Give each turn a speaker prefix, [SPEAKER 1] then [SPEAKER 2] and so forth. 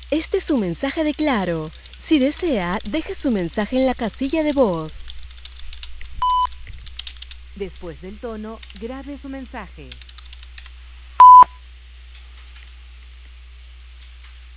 [SPEAKER 1] Este es su mensaje de Claro. Si desea, deje su mensaje en la casilla de voz.
[SPEAKER 2] Después del tono, grabe su mensaje.